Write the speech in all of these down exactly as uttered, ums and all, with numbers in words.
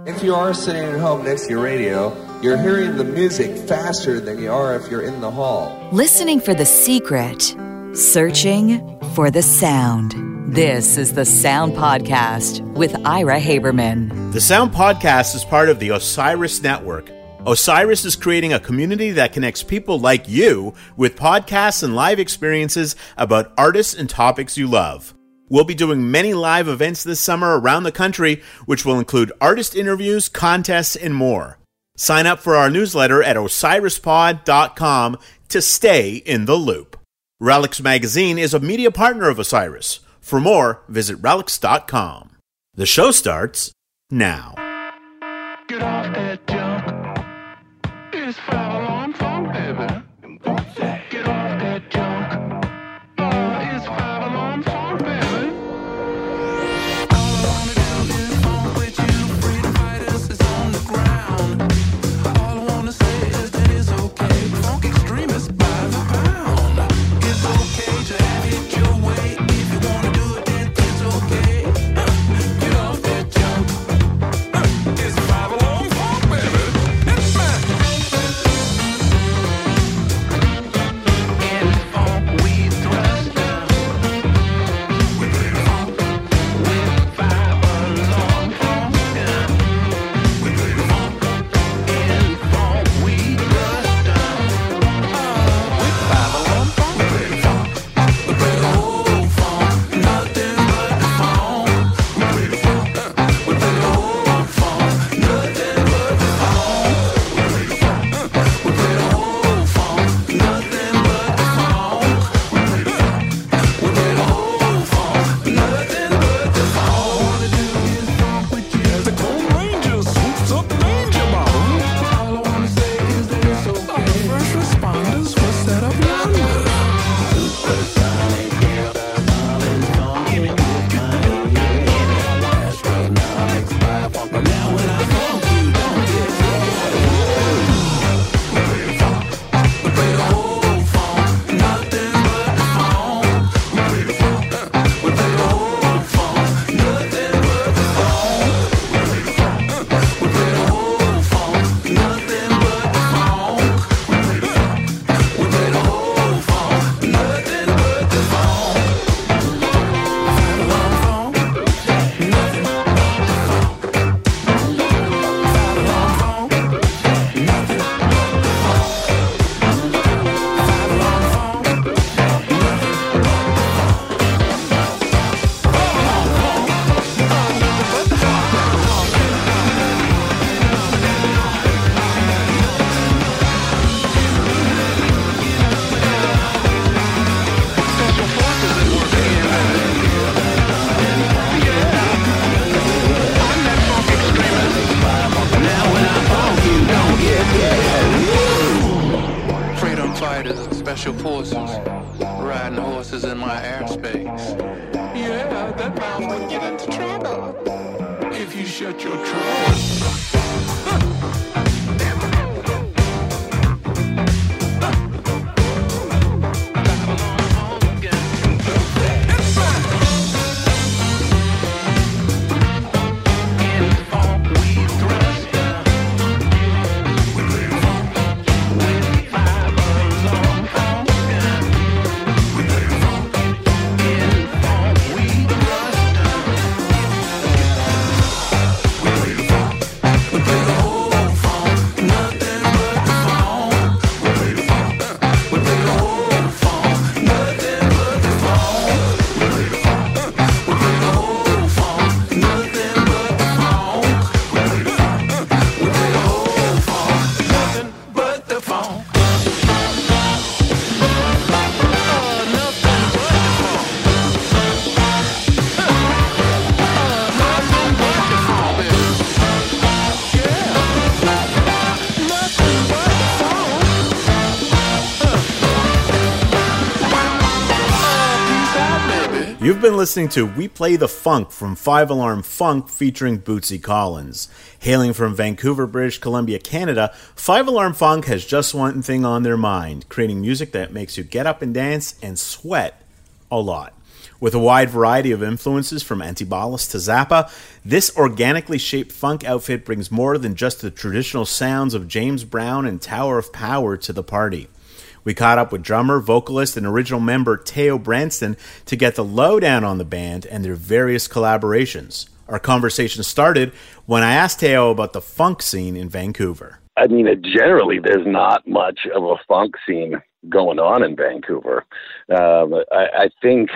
If you are sitting at home next to your radio, you're hearing the music faster than you are if you're in the hall. Listening for the secret, searching for the sound. This is the Sound Podcast with Ira Haberman. The Sound Podcast is part of the Osiris Network. Osiris is creating a community that connects people like you with podcasts and live experiences about artists and topics you love. We'll be doing many live events this summer around the country, which will include artist interviews, contests, and more. Sign up for our newsletter at osiris pod dot com to stay in the loop. Relics Magazine is a media partner of Osiris. For more, visit relics dot com. The show starts now. Get off that junk. It's five alarm funk, baby. Get off that junk. Oh, it's five alarm funk, baby. All I wanna do is funk with you. Freedom fighters is on the ground. All I wanna say is that it's okay. Funk extremists by the pound. It's okay to have it your way. If you wanna do it, then it's okay. Get off that junk. It's five alarm funk, baby. It's back. In funk we thrust down. With funk, with five alarm funk. With funk, in funk we thrust down. With five alarm funk. With funk, with old funk, nothing but the funk. With funk, with old funk, nothing but the funk. With funk, with old funk, nothing but the funk. With old funk, nothing but the funk. All I wanna do is funk with you. As the Lone Ranger swoops up danger bottle. All I wanna say is that it's okay. First responders were set up yonder. Supersonic, yeah, solid funk. Give me good money, yeah. Astronomics, five funk. But now when I funk, you don't get scared. With funk, with old funk, nothing but the funk. With funk, with old funk, nothing but the funk. With funk, with old funk, nothing but the funk. With funk, with old funk, nothing but the funk. Five alarm funk, nothing but the funk. Five alarm funk, nothing but the funk. Five alarm funk, Special forces at work again. Yeah. I'm that funk extremist. Now when I funk, you don't get scared. Freedom fighters and special forces riding horses in my airspace. Yeah, that mouse would get into trouble if you shut your trunk. You've been listening to We Play the Funk from Five Alarm Funk featuring Bootsy Collins. Hailing from Vancouver, British Columbia, Canada, Five Alarm Funk has just one thing on their mind, creating music that makes you get up and dance and sweat a lot. With a wide variety of influences from Antibalas to Zappa, this organically shaped funk outfit brings more than just the traditional sounds of James Brown and Tower of Power to the party. We caught up with drummer, vocalist, and original member Theo Branston to get the lowdown on the band and their various collaborations. Our conversation started when I asked Theo about the funk scene in Vancouver. I mean, generally, there's not much of a funk scene going on in Vancouver. Um, I, I think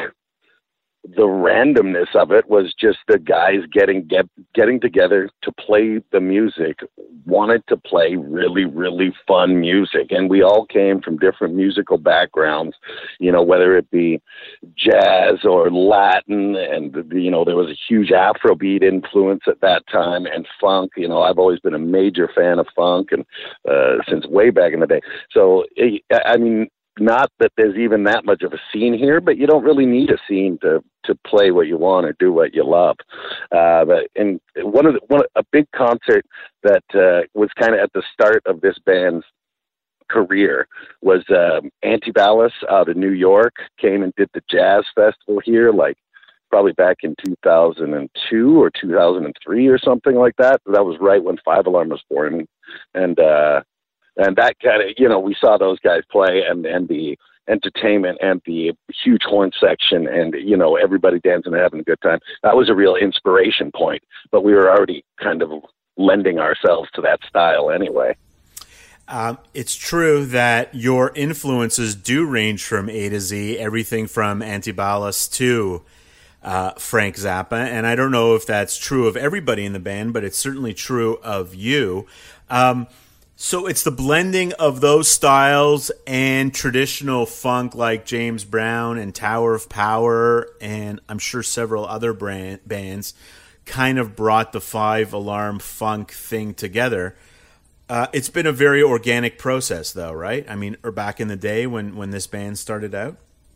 the randomness of it was just the guys getting get, getting together to play the music, wanted to play really, really fun music. And we all came from different musical backgrounds, you know, whether it be jazz or Latin. And, you know, there was a huge Afrobeat influence at that time, and funk. You know, I've always been a major fan of funk, and uh, since way back in the day. So, I mean, not that there's even that much of a scene here, but you don't really need a scene to, to play what you want or do what you love. Uh, but and one of the, one a big concert that uh, was kind of at the start of this band's career was um, Antibalas out of New York came and did the jazz festival here, like probably back in two thousand two or two thousand three or something like that. That was right when Five Alarm was born, and. Uh, And that kind of, you know, we saw those guys play, and, and the entertainment and the huge horn section and, you know, everybody dancing and having a good time. That was a real inspiration point, but we were already kind of lending ourselves to that style anyway. Um, it's true that your influences do range from A to Z, everything from Antibalas to uh, Frank Zappa. And I don't know if that's true of everybody in the band, but it's certainly true of you. Um, So it's the blending of those styles and traditional funk like James Brown and Tower of Power, and I'm sure several other brand, bands kind of brought the Five Alarm funk thing together. Uh, it's been a very organic process, though, right? I mean, or back in the day when, when this band started out?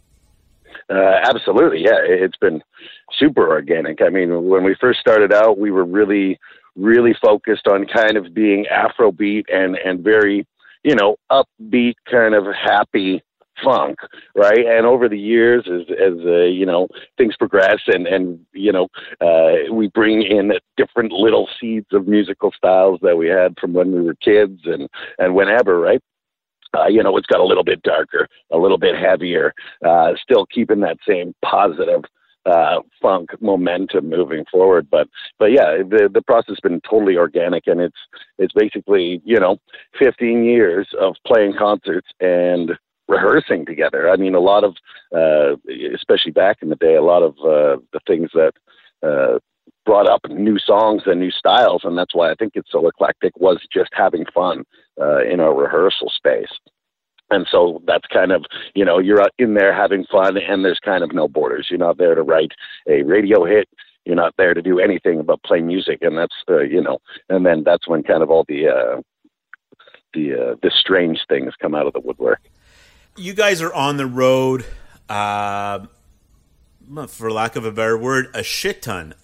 Uh, absolutely, yeah. It's been super organic. I mean, when we first started out, we were really... really focused on kind of being Afrobeat and, and very, you know, upbeat, kind of happy funk, right? And over the years, as, as uh, you know, things progress and, and you know, uh, we bring in different little seeds of musical styles that we had from when we were kids and, and whenever, right? Uh, you know, it's got a little bit darker, a little bit heavier, uh, still keeping that same positive uh, funk momentum moving forward. But, but yeah, the, the process has been totally organic, and it's, it's basically, you know, fifteen years of playing concerts and rehearsing together. I mean, a lot of, uh, especially back in the day, a lot of, uh, the things that, uh, brought up new songs and new styles. And that's why I think it's so eclectic, was just having fun, uh, in our rehearsal space. And so that's kind of, you know, you're in there having fun, and there's kind of no borders. You're not there to write a radio hit. You're not there to do anything but play music. And that's, uh, you know, and then that's when kind of all the, uh, the, uh, the strange things come out of the woodwork. You guys are on the road, uh, for lack of a better word, a shit ton.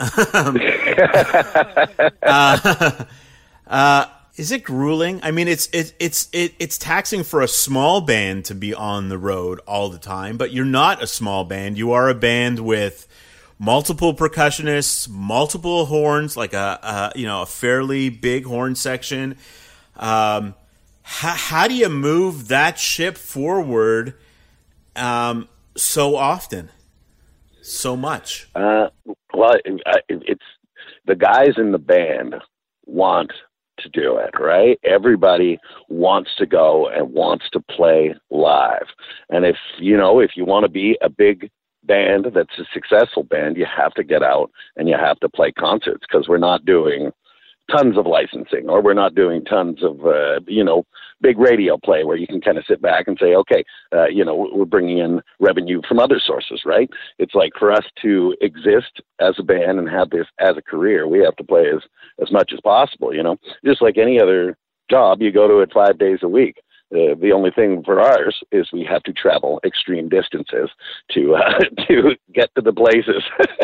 uh, uh, Is it grueling? I mean, it's it, it's it, it's taxing for a small band to be on the road all the time, but you're not a small band. You are a band with multiple percussionists, multiple horns, like a, a you know a fairly big horn section. Um, how, how do you move that ship forward um, so often, so much? Uh, well, it, it's the guys in the band want to do it, right? Everybody wants to go and wants to play live. And if, you know, if you want to be a big band that's a successful band, you have to get out and you have to play concerts, because we're not doing tons of licensing, or we're not doing tons of, uh, you know, big radio play where you can kind of sit back and say, okay, uh, you know, we're bringing in revenue from other sources, right? It's like, for us to exist as a band and have this as a career, we have to play as, as much as possible, you know, just like any other job, you go to it five days a week. Uh, the only thing for ours is we have to travel extreme distances to, uh, to get to the places.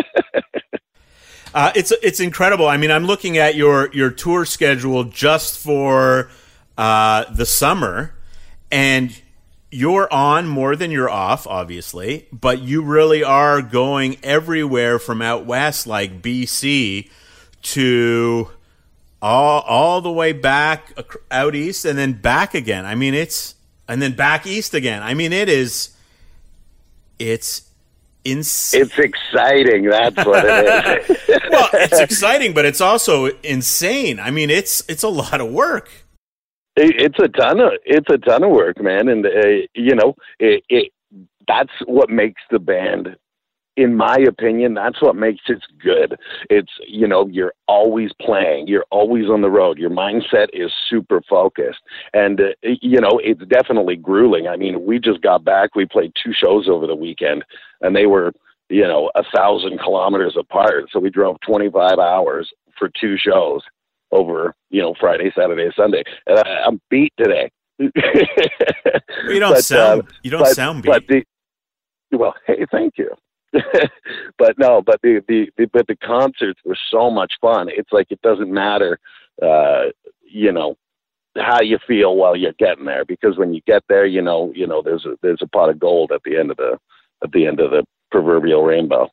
Uh, it's it's incredible. I mean, I'm looking at your, your tour schedule just for uh, the summer, and you're on more than you're off, obviously, but you really are going everywhere from out west, like B C, to all all the way back out east and then back again. I mean, it's and then back east again. I mean, it is it's insane. It's exciting. That's what it is. Well, it's exciting, but it's also insane. I mean, it's it's a lot of work. It's a ton of it's a ton of work, man, and uh, you know, it, it that's what makes the band, in my opinion, that's what makes it good. It's, you know, you're always playing, you're always on the road, your mindset is super focused, and uh, you know, it's definitely grueling. I mean, we just got back, we played two shows over the weekend, and they were, you know, a thousand kilometers apart. So we drove twenty-five hours for two shows over, you know, Friday, Saturday, Sunday. And I, I'm beat today. You don't but, sound, uh, you don't but, sound beat. But the, well, hey, thank you. But no, but the, the, the, but the concerts were so much fun. It's like, it doesn't matter, uh, you know, how you feel while you're getting there, because when you get there, you know, you know, there's a, there's a pot of gold at the end of the, at the end of the proverbial rainbow.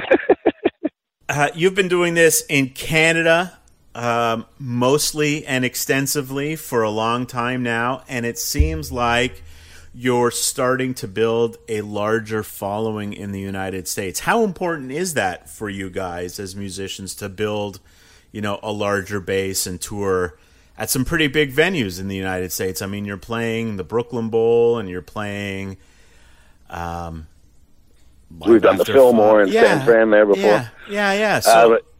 uh, you've been doing this in Canada, Um, mostly and extensively for a long time now, and it seems like you're starting to build a larger following in the United States. How important is that for you guys as musicians to build, you know, a larger base and tour at some pretty big venues in the United States? I mean, you're playing the Brooklyn Bowl and you're playing um, we've done the Fillmore and yeah, San Fran there before. Yeah, yeah, yeah. So, uh,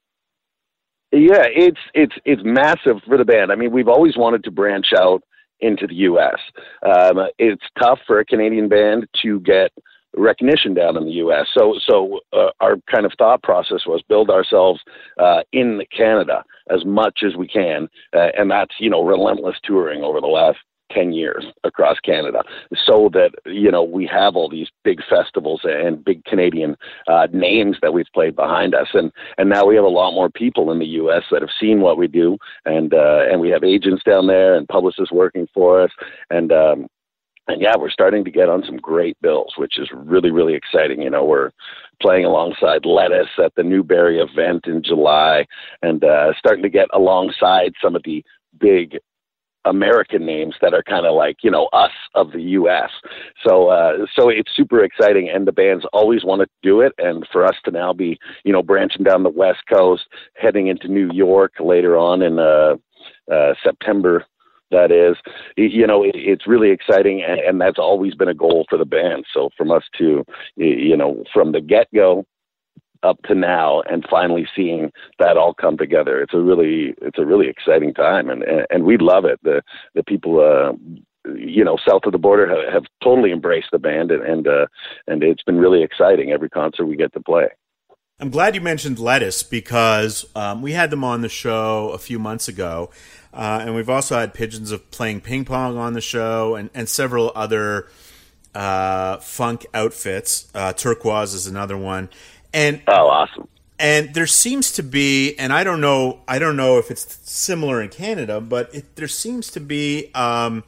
Yeah, it's it's it's massive for the band. I mean, we've always wanted to branch out into the U S. Um, it's tough for a Canadian band to get recognition down in the U S. So so uh, our kind of thought process was build ourselves uh, in Canada as much as we can, uh, and that's, you know, relentless touring over the last ten years across Canada, so that, you know, we have all these big festivals and big Canadian uh, names that we've played behind us. And, and now we have a lot more people in the U S that have seen what we do. And, uh, and we have agents down there and publicists working for us. And, um, and yeah, we're starting to get on some great bills, which is really, really exciting. You know, we're playing alongside Lettuce at the Newberry event in July, and uh, starting to get alongside some of the big American names that are kind of like, you know, us of the U S. So, uh, so it's super exciting, and the band's always wanted to do it. And for us to now be, you know, branching down the West Coast, heading into New York later on in uh, uh, September, that is, you know, it, it's really exciting, and, and that's always been a goal for the band. So from us to, you know, from the get-go up to now, and finally seeing that all come together, it's a really, it's a really exciting time, and and, and we love it. The the people, uh, you know, south of the border have, have totally embraced the band, and and, uh, and it's been really exciting every concert we get to play. I'm glad you mentioned Lettuce, because um, we had them on the show a few months ago, uh, and we've also had Pigeons of Playing Ping Pong on the show, and, and several other uh, funk outfits. Uh, Turquoise is another one. And oh, awesome! And there seems to be, and I don't know, I don't know if it's similar in Canada, but it, there seems to be um,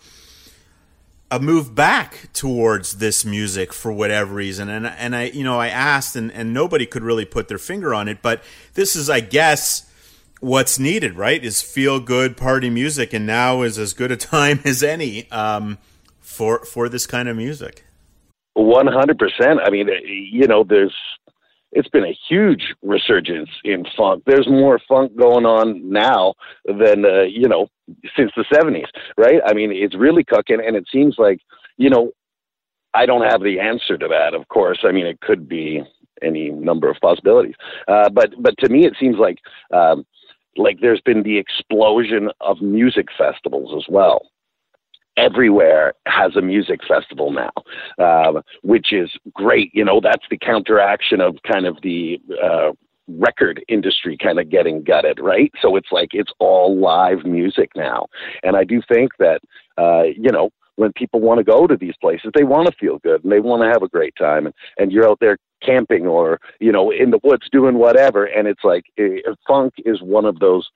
a move back towards this music for whatever reason. And and I, you know, I asked, and, and nobody could really put their finger on it. But this is, I guess, what's needed, right? Is feel good party music, and now is as good a time as any um, for for this kind of music. One hundred percent. I mean, you know, there's. It's been a huge resurgence in funk. There's more funk going on now than, uh, you know, since the seventies, right? I mean, it's really cooking, and it seems like, you know, I don't have the answer to that, of course. I mean, it could be any number of possibilities. Uh, but, but to me, it seems like, um, like there's been the explosion of music festivals as well. Everywhere has a music festival now, uh, which is great. You know, that's the counteraction of kind of the uh, record industry kind of getting gutted, right? So it's like it's all live music now. And I do think that, uh, you know, when people want to go to these places, they want to feel good and they want to have a great time. And, and you're out there camping or, you know, in the woods doing whatever. And it's like uh, funk is one of those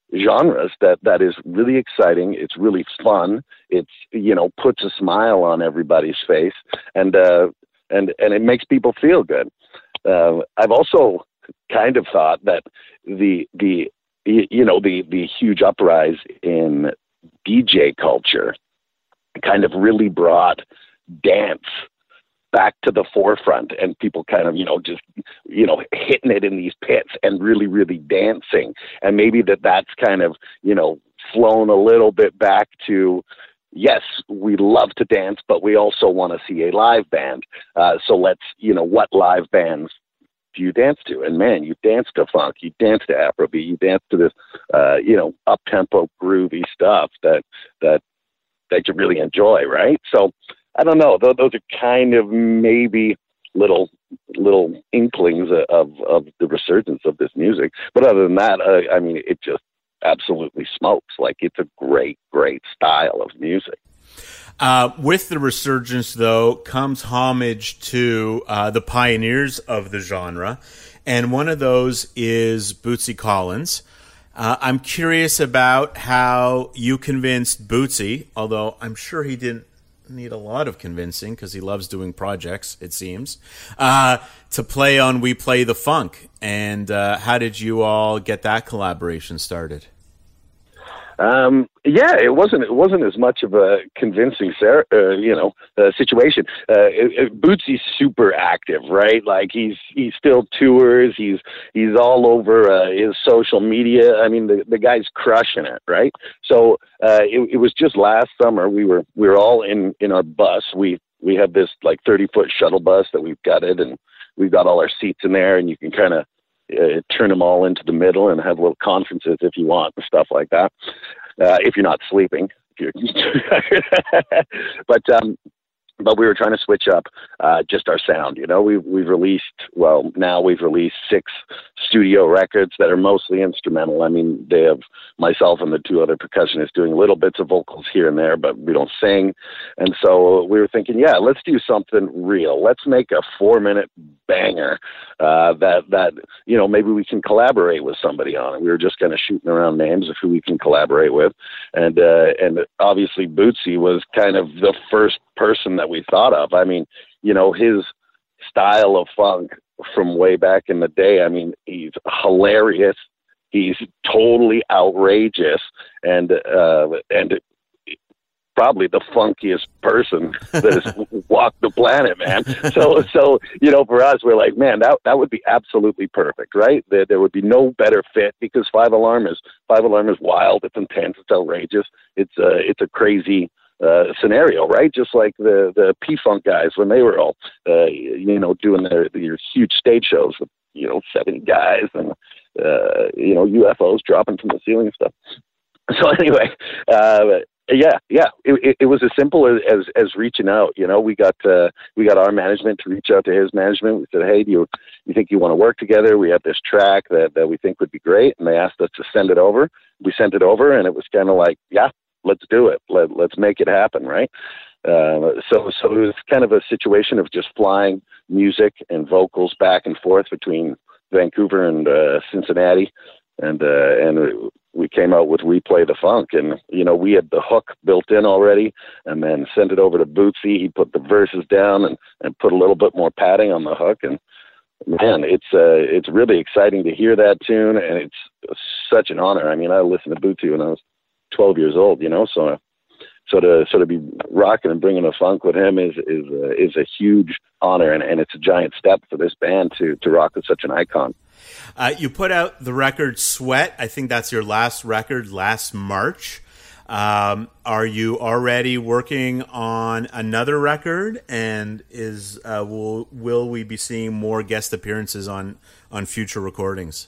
genres that, that is really exciting. It's really fun. It's, you know, puts a smile on everybody's face, and, uh, and, and it makes people feel good. Uh, I've also kind of thought that the, the, you know, the, the huge uprise in D J culture kind of really brought dance back to the forefront, and people kind of, you know, just, you know, hitting it in these pits and really, really dancing. And maybe that that's kind of, you know, flown a little bit back to, yes, we love to dance, but we also want to see a live band. Uh, so let's, you know, what live bands do you dance to? And man, you dance to funk, you dance to Afrobeat, you dance to this, uh, you know, up-tempo, groovy stuff that, that, that you really enjoy, right? So, I don't know. Those, those are kind of maybe little little inklings of, of the resurgence of this music. But other than that, uh, I mean, it just absolutely smokes. Like, it's a great, great style of music. Uh, with the resurgence, though, comes homage to uh, the pioneers of the genre. And one of those is Bootsy Collins. Uh, I'm curious about how you convinced Bootsy, although I'm sure he didn't need a lot of convincing because he loves doing projects, it seems, uh, to play on We Play the Funk. And uh, how did you all get that collaboration started? Um, yeah, it wasn't, it wasn't as much of a convincing, uh, you know, uh, situation. Uh, it, it, Bootsy's super active, right? Like he's, he still tours. He's, he's all over, uh, his social media. I mean, the, the guy's crushing it. Right. So, uh, it, it was just last summer. We were, we were all in, in our bus. We, we have this like thirty foot shuttle bus that we've gutted, and we've got all our seats in there, and you can kind of, Uh, turn them all into the middle and have little conferences if you want and stuff like that. Uh, if you're not sleeping, if you're but, um, but we were trying to switch up, uh, just our sound, you know, we, we've released, well, now we've released six studio records that are mostly instrumental. I mean, they have myself and the two other percussionists doing little bits of vocals here and there, but we don't sing. And so we were thinking, yeah, let's do something real. Let's make a four minute banger, uh, that, that, you know, maybe we can collaborate with somebody on it. We were just kind of shooting around names of who we can collaborate with. And, uh, and obviously Bootsy was kind of the first person that we thought of. I mean, you know, his style of funk from way back in the day, I mean, he's hilarious. He's totally outrageous, and, uh, and probably the funkiest person that has walked the planet, man. So, so, you know, for us, we're like, man, that, that would be absolutely perfect, right? There, there would be no better fit, because Five Alarm is, Five Alarm is wild. It's intense. It's outrageous. It's a, it's a crazy, uh, scenario, right? Just like the, the P-Funk guys, when they were all, uh, you know, doing their, their huge stage shows with, you know, seventy guys and, uh, you know, U F Os dropping from the ceiling and stuff. So anyway, uh, Yeah, yeah. It, it, it was as simple as, as, as reaching out. You know, we got uh, we got our management to reach out to his management. We said, hey, do you you think you want to work together? We have this track that, that we think would be great, and they asked us to send it over. We sent it over, and it was kind of like, yeah, let's do it. Let, let's make it happen, right? Uh, so so it was kind of a situation of just flying music and vocals back and forth between Vancouver and uh, Cincinnati, and uh, and. we came out with We Play the Funk, and, you know, we had the hook built in already, and then sent it over to Bootsy. He put the verses down and, and put a little bit more padding on the hook. And man, it's, uh, it's really exciting to hear that tune. And it's such an honor. I mean, I listened to Bootsy when I was twelve years old, you know, so, so to sort of be rocking and bringing the funk with him is, is, uh, is a huge honor. And, and it's a giant step for this band to, to rock with such an icon. Uh, you put out the record Sweat. I think that's your last record last March. Um, are you already working on another record? And is uh, will will we be seeing more guest appearances on, on future recordings?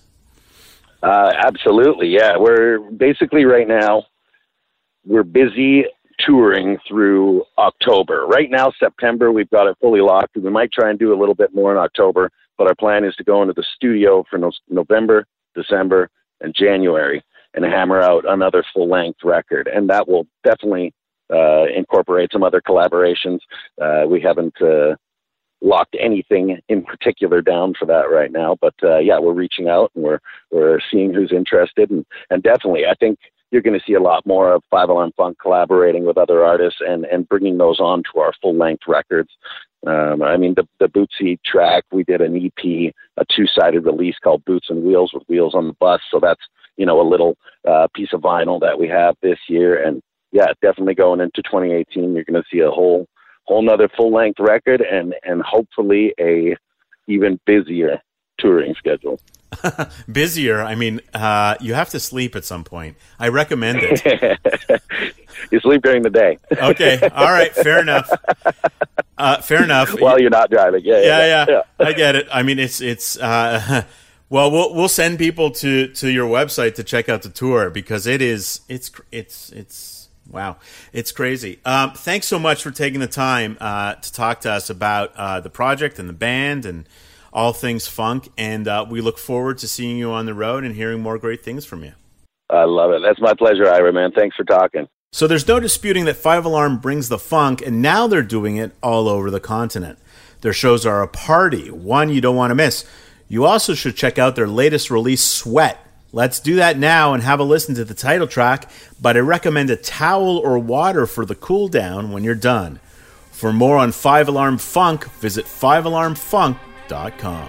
Uh, absolutely, yeah. We're basically right now, we're busy touring through October. Right now, September, we've got it fully locked. We might try and do a little bit more in October, but our plan is to go into the studio for no- November, December, and January and hammer out another full-length record. And that will definitely uh, incorporate some other collaborations. Uh, we haven't uh, locked anything in particular down for that right now. But uh, yeah, we're reaching out and we're we're seeing who's interested, and and definitely I think you're going to see a lot more of Five Alarm Funk collaborating with other artists and, and bringing those on to our full-length records. Um, I mean, the, the Bootsy track, we did an E P, a two-sided release called Boots and Wheels with Wheels on the Bus. So that's, you know, a little uh, piece of vinyl that we have this year. And yeah, definitely going into twenty eighteen, you're going to see a whole whole nother full-length record and, and hopefully a even busier touring schedule. Busier. I mean, uh, you have to sleep at some point. I recommend it. You sleep during the day. Okay. All right. Fair enough. Uh, fair enough. While you're not driving. Yeah. Yeah. Yeah. Yeah. yeah. I get it. I mean, it's, it's, uh, well, we'll, we'll send people to, to your website to check out the tour because it is, it's, it's, it's, wow. It's crazy. Um, thanks so much for taking the time, uh, to talk to us about, uh, the project and the band and all things funk, and uh, we look forward to seeing you on the road and hearing more great things from you. I love it. That's my pleasure, Ira, man. Thanks for talking. So there's no disputing that Five Alarm brings the funk, and now they're doing it all over the continent. Their shows are a party, one you don't want to miss. You also should check out their latest release, Sweat. Let's do that now and have a listen to the title track, but I recommend a towel or water for the cool down when you're done. For more on Five Alarm Funk, visit five alarm funk dot com.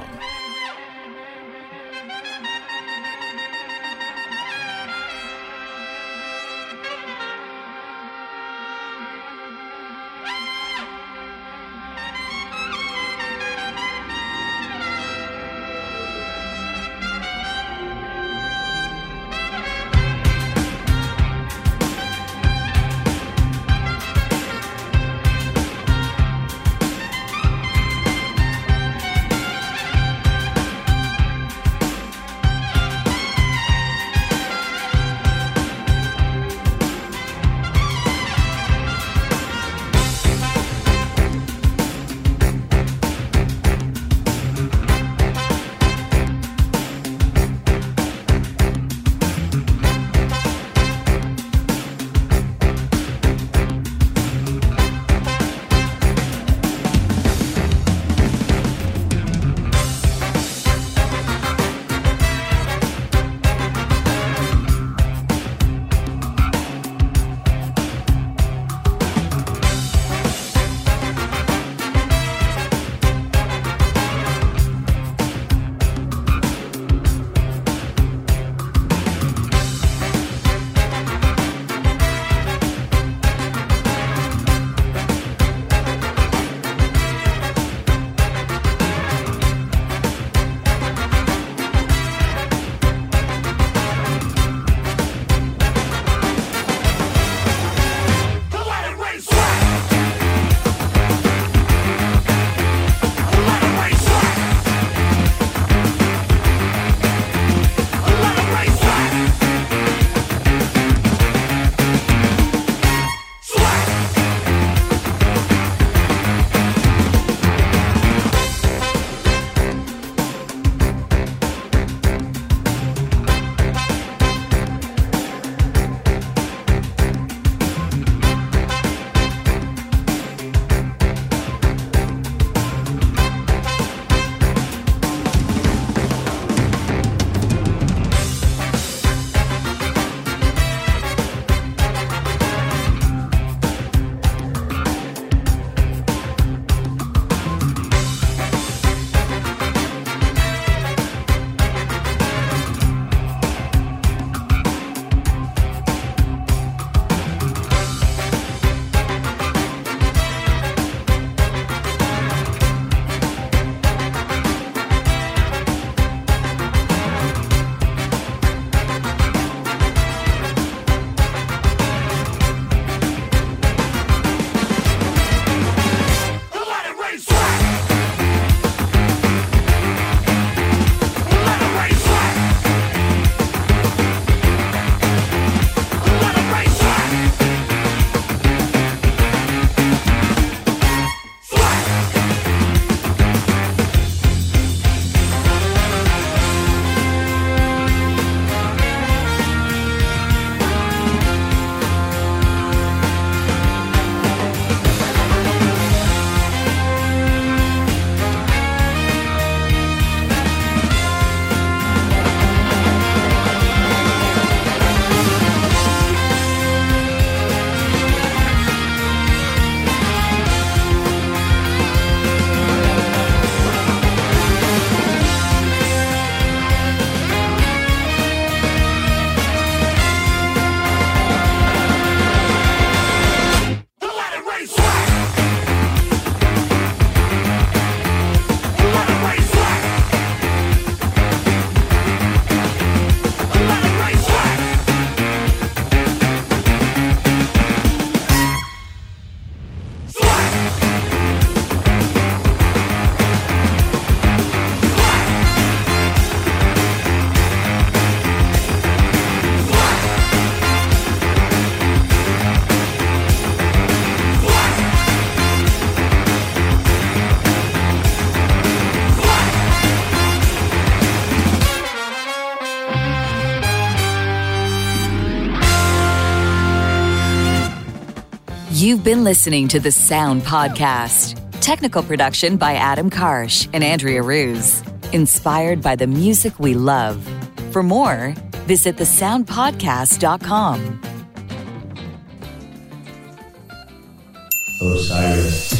You've been listening to The Sound Podcast. Technical production by Adam Karsh and Andrea Ruse. Inspired by the music we love. For more, visit the sound podcast dot com. Osiris.